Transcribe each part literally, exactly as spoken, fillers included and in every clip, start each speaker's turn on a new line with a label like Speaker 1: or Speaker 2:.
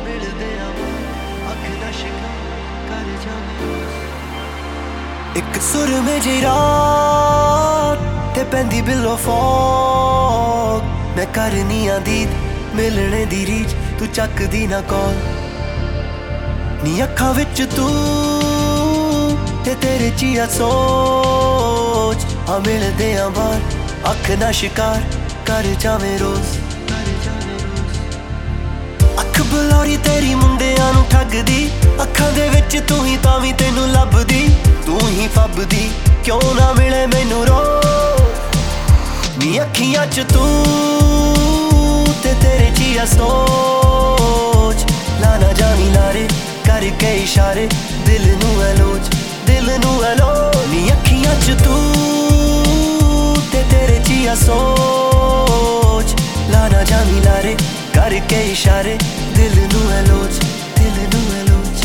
Speaker 1: मिलदे अख दा शिकार कर जावे। एक सुर में जी रात ते पैंदी बिलो फॉग, मैं करनी आ दीद मिलने दी रीच, तू चकदी ना कॉल। नी अखां विच तू ते तेरे ची आ सोच, आ मिलदे आ बार अख ना शिकार कर जावे रोज। अख बुलारी तेरी मुंडियां नूं ठगदी, अखां दे विच तू ही तां वी तैनूं लभदी, तू ही फबदी क्यों ना मिले मैनूं रोज। नी अखियां च तू ते तेरे ची आ सोच, लाना जानी लारे करके इशारे दिल नूं है लोच, दिल नूं है लोच। नी अखियां च तू ते तेरे ची आ सोच, लाना जानी लारे करके इशारे दिल नूं है लोच, दिल नूं है लोच।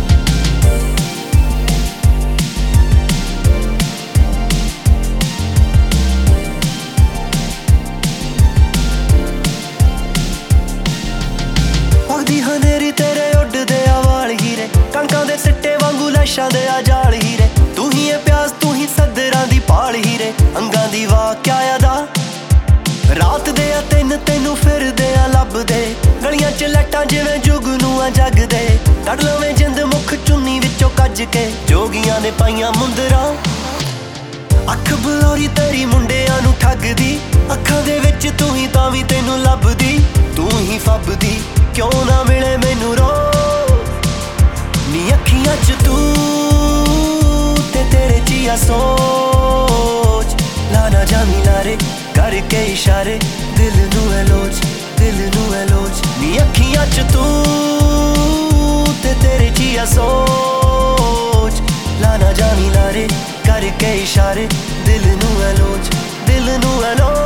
Speaker 1: पगदी हनेरी तेरे उड्डदे आ वाल हीरे, कणकां दे सिट्टे वांगू लैशां दे आ जाल हीरे, तू ही है प्यास तू ही सदरां दी पाल हीरे, अंगां दी वाह क्या अदा रात दे आ तिन तैनूं फिरदे आ लभदे, गलियां च लैटां जिवें जुगनू आ जगदे, कढ लवें जिंद मुख चुन्नी विचों कज के, जोगियां ने पाईयां मुंदरां। अख बुलारी तेरी मुंडियां नूं ठगदी, अखां दे विच तू ही तां वी तैनूं लभदी, तू ही फबदी क्यों ना मिले मैनूं रोज। नी अखियां च तू ते तेरे ची आ सोच, लाना जानी लारे करके इशारे दिल नूं है लोच, दिल नूं है लोच। नी अखियां च तू ते तेरे ची आ सोच, लाना जानी लारे करके इशारे दिल नूं है लोच, दिल नूं है लोच।